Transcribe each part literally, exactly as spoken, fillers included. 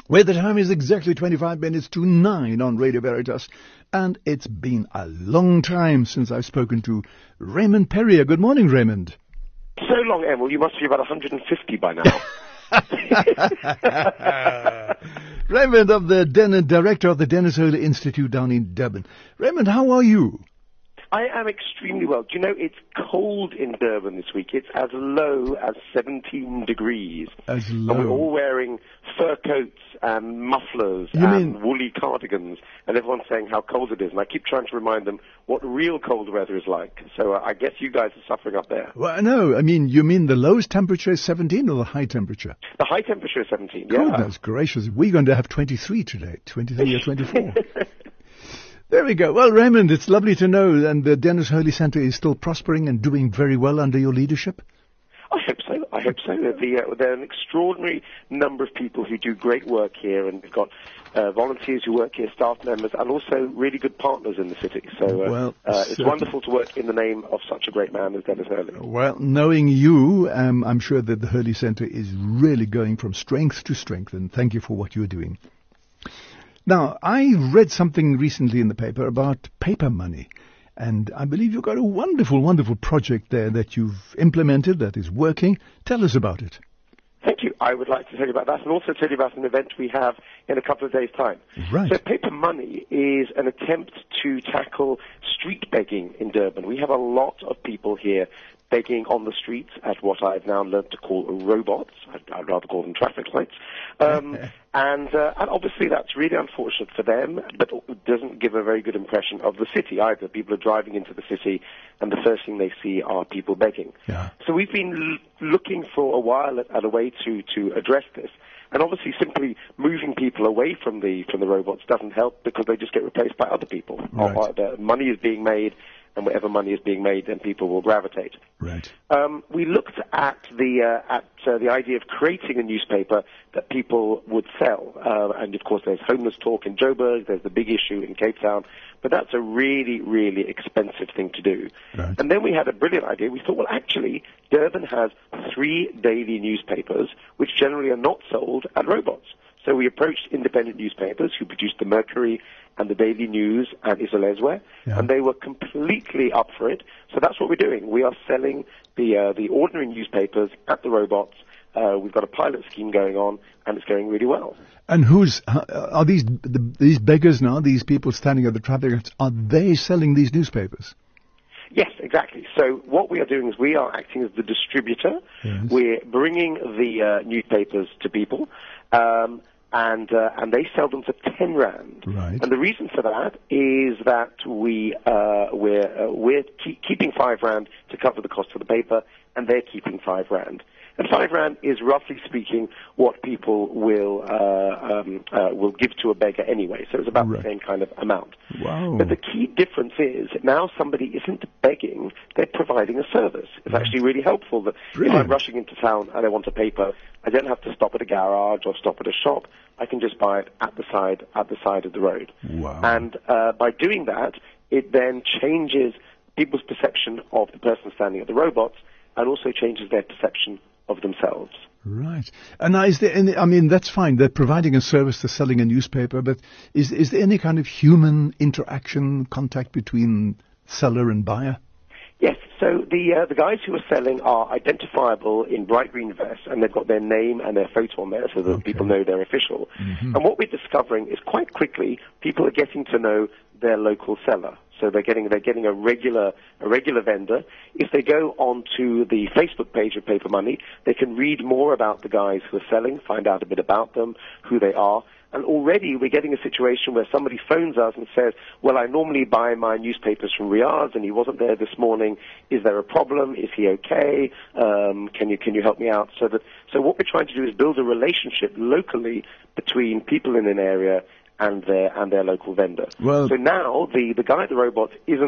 where the time is exactly twenty-five minutes to nine on Radio Veritas. And it's been a long time since I've spoken to Raymond Perrier. Good morning, Raymond. So long, Emil. You must be about one hundred fifty by now. Raymond, of the Den- director of the Dennis Hurley Institute down in Durban. Raymond, how are you? I am extremely well. Do you know, it's cold in Durban this week. It's as low as seventeen degrees. As low. And we're all wearing fur coats and mufflers You and mean- woolly cardigans, and everyone's saying how cold it is. And I keep trying to remind them what real cold weather is like. So uh, I guess you guys are suffering up there. Well, no, I mean, you mean the lowest temperature is seventeen or the high temperature? The high temperature is seventeen, yeah. Goodness gracious. We're going to have twenty-three today, twenty-three or twenty-four. There we go. Well, Raymond, it's lovely to know, and the Dennis Hurley Centre is still prospering and doing very well under your leadership. I hope so. I hope so. The, uh, there are an extraordinary number of people who do great work here, and we've got uh, volunteers who work here, staff members, and also really good partners in the city. So uh, Well, uh, it's certainly. wonderful to work in the name of such a great man as Dennis Hurley. Well, knowing you, um, I'm sure that the Hurley Centre is really going from strength to strength, and thank you for what you're doing. Now, I read something recently in the paper about paper money, and I believe you've got a wonderful, wonderful project there that you've implemented that is working. Tell us about it. Thank you. I would like to tell you about that, and also tell you about an event we have in a couple of days' time. Right. So paper money is an attempt to tackle street begging in Durban. We have a lot of people here begging on the streets at what I've now learned to call robots. I'd, I'd rather call them traffic lights. Um, and, uh, and obviously that's really unfortunate for them, but it doesn't give a very good impression of the city either. People are driving into the city, and the first thing they see are people begging. Yeah. So we've been l- looking for a while at, at a way to, to address this. And obviously simply moving people away from the from the robots doesn't help, because they just get replaced by other people. Right. Or, or the money is being made, and whatever money is being made, then people will gravitate. Right. Um, we looked at the uh, at uh, the idea of creating a newspaper that people would sell, uh, and of course there's homeless talk in Joburg, there's the big issue in Cape Town, but that's a really, really expensive thing to do. Right. And then we had a brilliant idea. We thought, well, actually, Durban has three daily newspapers, which generally are not sold at robots. So we approached independent newspapers who produced the Mercury and the Daily News and Isolezwe, Yeah. and they were completely up for it. So that's what we're doing. We are selling the uh, the ordinary newspapers at the robots. Uh, we've got a pilot scheme going on, and it's going really well. And who's, uh, are these, the, these beggars now, these people standing at the traffic lights, are they selling these newspapers? Yes, exactly. So what we are doing is we are acting as the distributor. Yes. We're bringing the uh, newspapers to people, um, and uh, and they sell them for ten rand. Right. And the reason for that is that we uh, we're uh, we're keep, keeping five rand to cover the cost of the paper, and they're keeping five rand. And five rand is, roughly speaking, what people will uh, um, uh, will give to a beggar anyway. So it's about Right. the same kind of amount. Wow. But the key difference is that now somebody isn't begging, they're providing a service. It's actually really helpful that if Brilliant. I'm rushing into town and I want a paper, I don't have to stop at a garage or stop at a shop. I can just buy it at the side at the side of the road. Wow. And uh, by doing that, it then changes people's perception of the person standing at the robots, and also changes their perception of themselves. Right. And now, is there any, I mean, that's fine. They're providing a service, they're selling a newspaper, but is, is there any kind of human interaction, contact between seller and buyer? Yes, so the uh, the guys who are selling are identifiable in bright green vests, and they've got their name and their photo on there so that Okay. people know they're official. Mm-hmm. And what we're discovering is quite quickly people are getting to know their local seller. So they're getting they're getting a regular a regular vendor. If they go onto the Facebook page of Paper Money, they can read more about the guys who are selling, find out a bit about them, who they are. And already we're getting a situation where somebody phones us and says, well, I normally buy my newspapers from Riyadh, and he wasn't there this morning. Is there a problem? Is he okay? Um, can you can you help me out? So that so what we're trying to do is build a relationship locally between people in an area and their and their local vendor. Well- so now the, the guy at the robots isn't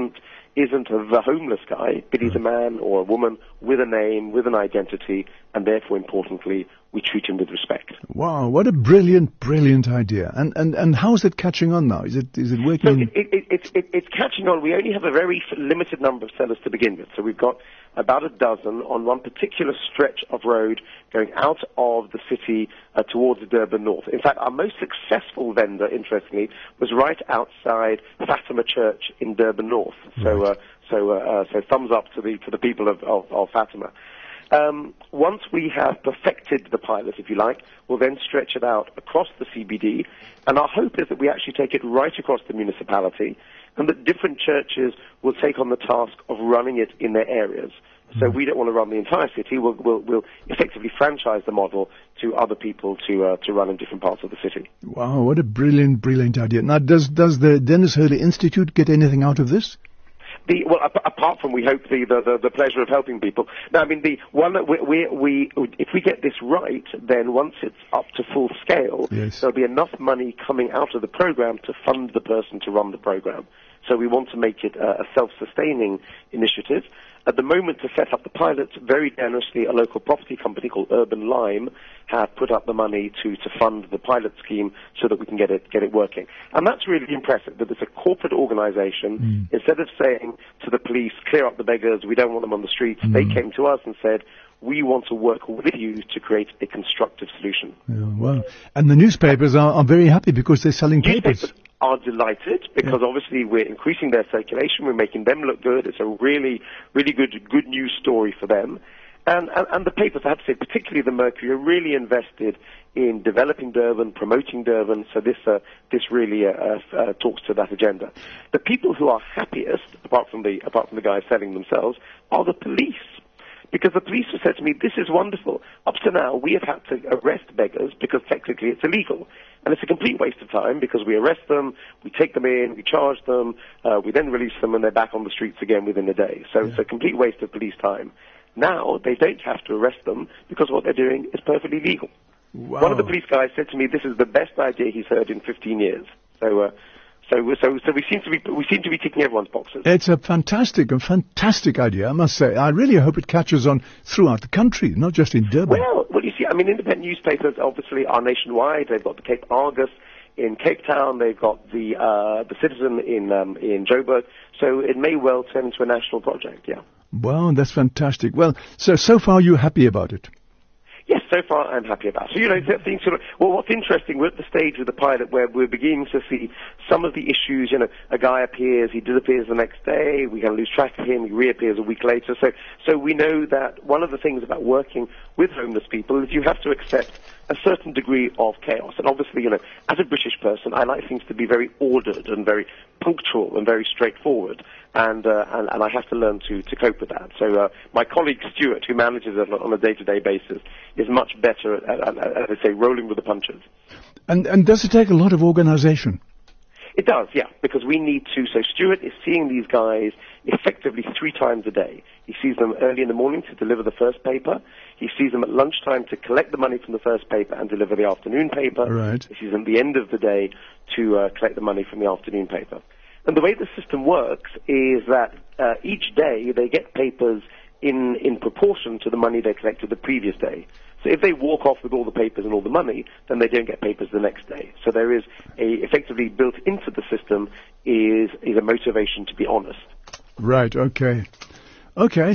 isn't the homeless guy, but he's a man or a woman with a name, with an identity, and therefore, importantly, we treat him with respect. Wow, what a brilliant, brilliant idea. And and, and how is it catching on now? Is it is it working? So it, it, it, it, it's catching on. We only have a very limited number of sellers to begin with. So we've got about a dozen on one particular stretch of road going out of the city uh, towards Durban North. In fact, our most successful vendor, interestingly, was right outside Fatima Church in Durban North. So, Right. uh, so, uh, uh, so thumbs up to the to the people of, of, of Fatima. Um, once we have perfected the pilot, if you like, we'll then stretch it out across the C B D, and our hope is that we actually take it right across the municipality, and that different churches will take on the task of running it in their areas. So we don't want to run the entire city. We'll, we'll, we'll effectively franchise the model to other people to uh, to run in different parts of the city. Wow, what a brilliant, brilliant idea. Now, does does the Dennis Hurley Institute get anything out of this? The, well, ap- apart from we hope the, the, the, the pleasure of helping people. Now, I mean, the one that we, we, we, if we get this right, then once it's up to full scale, Yes. there'll be enough money coming out of the program to fund the person to run the program. So we want to make it a, a self-sustaining initiative. At the moment, to set up the pilot, very generously, a local property company called Urban Lime have put up the money to, to fund the pilot scheme so that we can get it get it working. And that's really impressive, that it's a corporate organization. Mm. Instead of saying to the police, clear up the beggars, we don't want them on the streets, mm. they came to us and said, we want to work with you to create a constructive solution. Yeah, wow. And the newspapers are, are very happy because they're selling Newspapers papers. Are delighted because yeah. obviously we're increasing their circulation, we're making them look good. It's a really, really good, good news story for them. And, and, and the papers, I have to say, particularly the Mercury, are really invested in developing Durban, promoting Durban, so this, uh, this really uh, uh, talks to that agenda. The people who are happiest, apart from the, apart from the guys selling themselves, are the police. Because the police have said to me, this is wonderful. Up to now, we have had to arrest beggars because technically it's illegal. And it's a complete waste of time because we arrest them, we take them in, we charge them, uh, we then release them and they're back on the streets again within a day. So yeah. it's a complete waste of police time. Now, they don't have to arrest them because what they're doing is perfectly legal. Wow. One of the police guys said to me, this is the best idea he's heard in fifteen years. So, uh, So, so, so we seem to be we seem to be ticking everyone's boxes. It's a fantastic, a fantastic idea, I must say. I really hope it catches on throughout the country, not just in Durban. Well, well, you see, I mean, independent newspapers obviously are nationwide. They've got the Cape Argus in Cape Town. They've got the uh, the Citizen in um, in Joburg. So it may well turn into a national project. Yeah. Wow, that's fantastic. Well, so so far you're happy about it. Yes, so far I'm happy about it. So, you know, things sort of, well, what's interesting, we're at the stage of the pilot where we're beginning to see some of the issues, you know, a guy appears, he disappears the next day, we can lose track of him, he reappears a week later. So, so we know that one of the things about working with homeless people is you have to accept a certain degree of chaos. And obviously, you know, as a British person, I like things to be very ordered and very punctual and very straightforward. And, uh, and, and I have to learn to, to cope with that. So uh, my colleague Stuart, who manages it on a day-to-day basis, is much better at, at, at, as I say, rolling with the punches. And, and does it take a lot of organization? It does, yeah, because we need to. So Stuart is seeing these guys effectively three times a day. He sees them early in the morning to deliver the first paper. He sees them at lunchtime to collect the money from the first paper and deliver the afternoon paper. Right. He sees them at the end of the day to uh, collect the money from the afternoon paper. And the way the system works is that uh, each day they get papers in, in proportion to the money they collected the previous day. So if they walk off with all the papers and all the money, then they don't get papers the next day. So there is a, effectively built into the system is, is a motivation to be honest. Right, okay. Okay.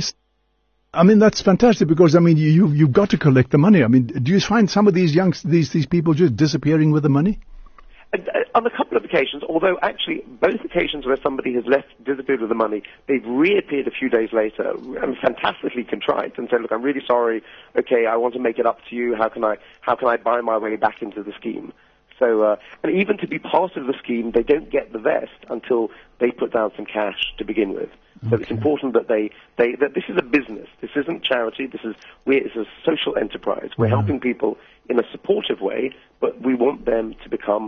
I mean, that's fantastic because, I mean, you, you've got to collect the money. I mean, do you find some of these young, these, these people just disappearing with the money? On a couple of occasions, although actually both occasions where somebody has left, disappeared with the money, they've reappeared a few days later and fantastically contrite and said, look, I'm really sorry, okay, I want to make it up to you, how can I, how can I buy my way back into the scheme? So, uh, and even to be part of the scheme, they don't get the vest until they put down some cash to begin with. So okay. It's important that they, they, that this is a business. This isn't charity. This is, we're, it's a social enterprise. We're wow. helping people in a supportive way, but we want them to become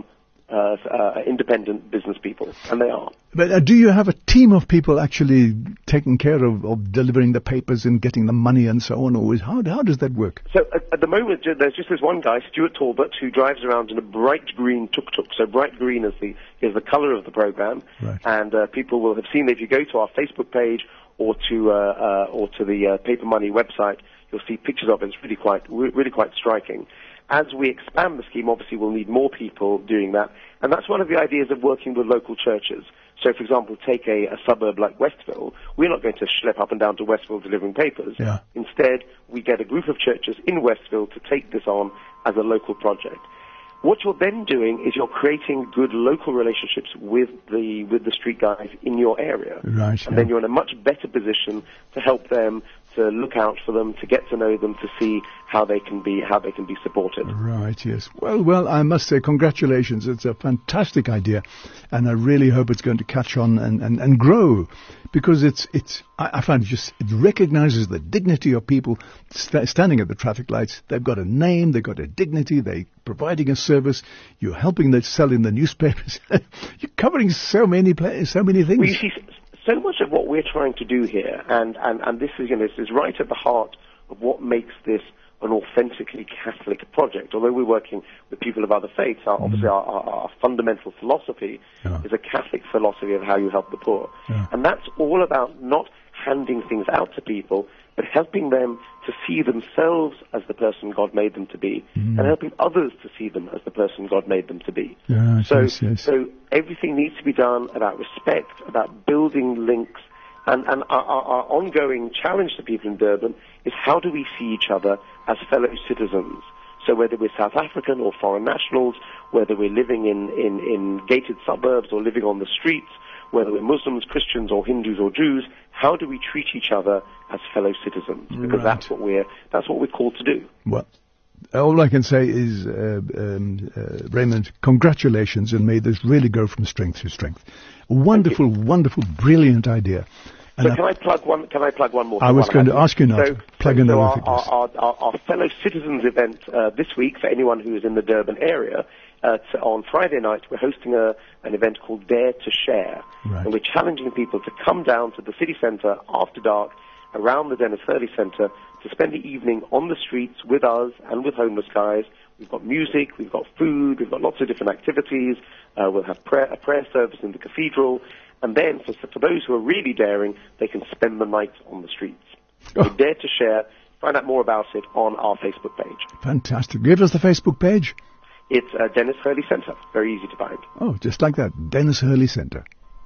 uh, uh, independent business people, and they are. But uh, do you have a team of people actually taking care of, of delivering the papers and getting the money and so on, or is, how, how does that work? So at, at the moment, there's just this one guy, Stuart Talbot, who drives around in a bright green tuk-tuk. So bright green is the is the colour of the program, right. and uh, people will have seen that if you go to our Facebook page or to uh, uh, or to the uh, Paper Money website, you'll see pictures of it. It's really quite really quite striking. As we expand the scheme, obviously we'll need more people doing that, and that's one of the ideas of working with local churches. So, for example, take a, a suburb like Westville. We're not going to schlep up and down to Westville delivering papers. Yeah. Instead, we get a group of churches in Westville to take this on as a local project. What you're then doing is you're creating good local relationships with the with the street guys in your area. Right. And yeah. then you're in a much better position to help them, to look out for them, to get to know them, to see how they can be how they can be supported. Right, yes. Well, well, I must say congratulations. It's a fantastic idea, and I really hope it's going to catch on and, and, and grow, because it's it's I, I find it just it recognizes the dignity of people st- standing at the traffic lights. They've got a name, they've got a dignity, they're providing a service. You're helping them sell in the newspapers. You're covering so many pla- so many things. Well, you see, so much of what we're trying to do here, and, and, and this is, you know, this is right at the heart of what makes this an authentically Catholic project. Although we're working with people of other faiths, our, mm. obviously our, our, our fundamental philosophy yeah. is a Catholic philosophy of how you help the poor. Yeah. And that's all about not handing things out to people, but helping them to see themselves as the person God made them to be, mm. and helping others to see them as the person God made them to be. Yeah, so, yes, yes. so everything needs to be done about respect, about building links, and, and our, our, our ongoing challenge to people in Durban is how do we see each other as fellow citizens? So whether we're South African or foreign nationals, whether we're living in, in, in gated suburbs or living on the streets, whether we're Muslims, Christians, or Hindus or Jews, how do we treat each other as fellow citizens? Because right. that's what we're that's what we're called to do. Well, all I can say is, uh, um, uh, Raymond, congratulations, and may this really go from strength to strength. Wonderful, wonderful, brilliant idea. And so can I plug one? Can I plug one more? I was going to ask you now. So, to plug so, another so our, thing. our, our, our fellow citizens event uh, this week for anyone who is in the Durban area. Uh, t- on Friday night, we're hosting a, an event called Dare to Share, right. and we're challenging people to come down to the city centre after dark, around the Dennis Hurley Centre, to spend the evening on the streets with us and with homeless guys. We've got music, we've got food, we've got lots of different activities. Uh, we'll have prayer, a prayer service in the cathedral, and then for, for those who are really daring, they can spend the night on the streets. Oh. So Dare to Share. Find out more about it on our Facebook page. Fantastic. Give us the Facebook page. It's uh, Dennis Hurley Centre. Very easy to find. Oh, just like that. Dennis Hurley Centre.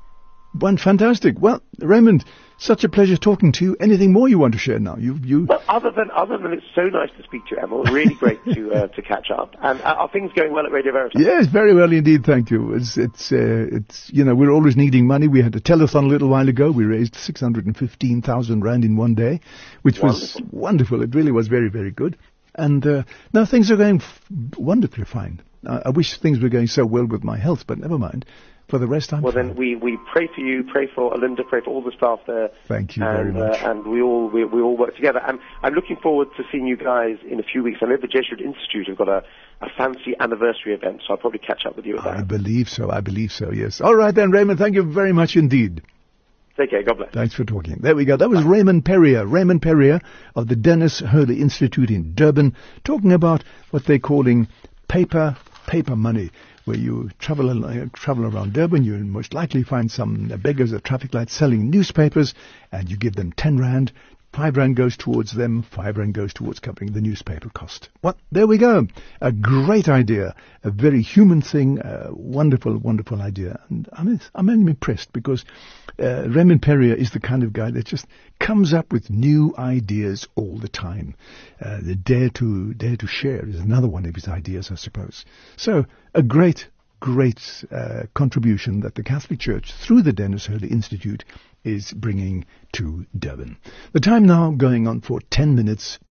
One fantastic. Well, Raymond, such a pleasure talking to you. Anything more you want to share now? You, you. Well, other than other than it's so nice to speak to you, Emil. Really great to uh, to catch up. And uh, are things going well at Radio Veritas? Yes, very well indeed. Thank you. It's it's uh, it's you know we're always needing money. We had a telethon a little while ago. We raised six hundred and fifteen thousand rand in one day, which Wonderful. was wonderful. It really was very very good. And uh, now things are going f- wonderfully fine. Uh, I wish things were going so well with my health, but never mind. For the rest, I'm Well, fine. then we, we pray for you, pray for Alinda, pray for all the staff there. Thank you and, very much. Uh, and we all we, we all work together. And I'm looking forward to seeing you guys in a few weeks. I know the Jesuit Institute have got a, a fancy anniversary event, so I'll probably catch up with you at that. I believe so. I believe so. Yes. All right then, Raymond. Thank you very much indeed. Take care. God bless. Thanks for talking. There we go. That was Raymond Perrier, Raymond Perrier of the Dennis Hurley Institute in Durban, talking about what they're calling paper paper money, where you travel uh, travel around Durban. You'll most likely find some uh, beggars at traffic lights selling newspapers, and you give them ten rand. Five rand goes towards them, five rand goes towards covering the newspaper cost. Well, there we go. A great idea, a very human thing, a wonderful, wonderful idea. And I'm, I'm impressed because uh, Raymond Perrier is the kind of guy that just comes up with new ideas all the time. Uh, the dare to dare to share is another one of his ideas, I suppose. So, a great, great uh, contribution that the Catholic Church, through the Dennis Hurley Institute, is bringing to Durban. The time now going on for ten minutes